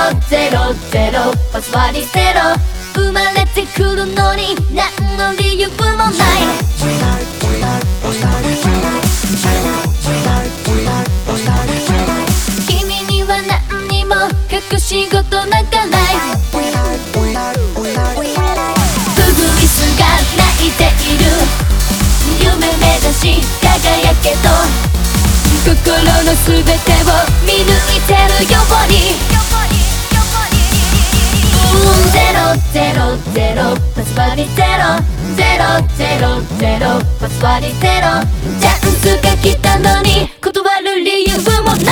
ゼロゼロパス割りゼロ生まれてくるのに何の理由もない君には何にも隠し事なんかないウグイスが泣いている夢目指し輝けと心のすべてを見抜いてるようにゼロゼロゼロパス割りゼロゼロゼロゼロパス割りゼロチャンスが来たのに断る理由もない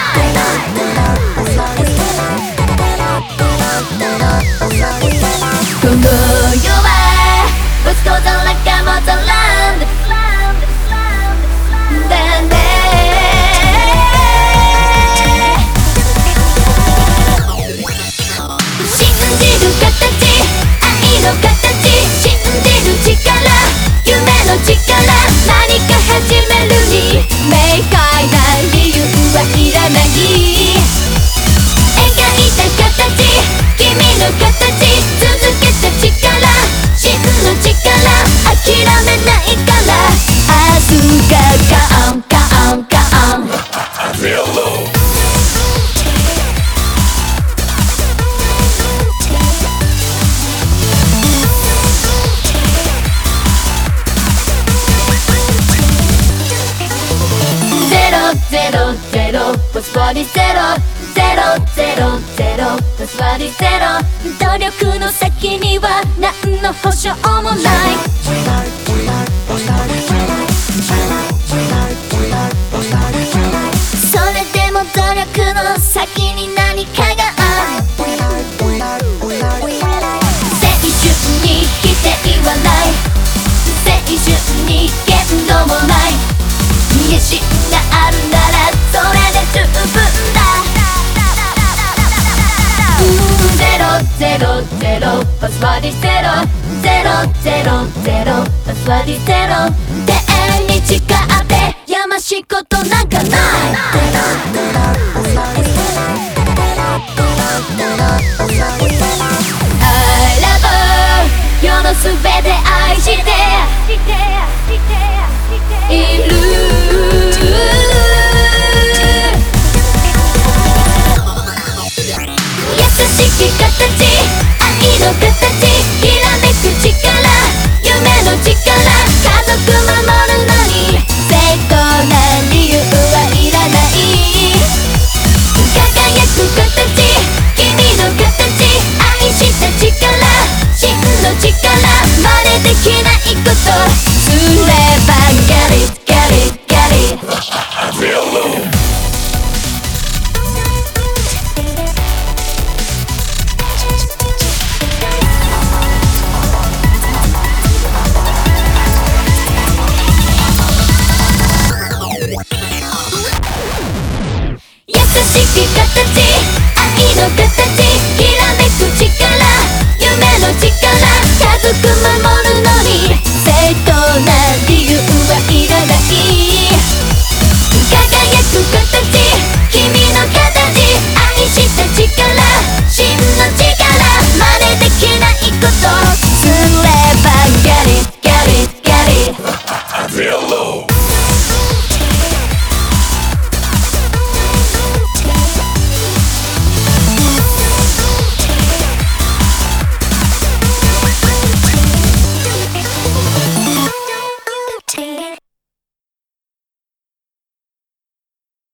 この世はWhat's goes on like a motherlandだね信じる形愛の形信じる力夢の力何か始めるに明快な理由はいらない描いた形君の形続けた力真の力諦めないから明日がカンカンカンゼロゼロパス割りゼロゼロゼロゼロパス割りゼロ努力の先には何の保証もないそれでも努力の先に何かがある青春に否定はない青春に限度もない野心があるならそれで十分だゼロゼロゼロパス割りゼロゼロゼロゼロパス割りゼロ天に誓ってやましいことなんかないI love you 世のすべて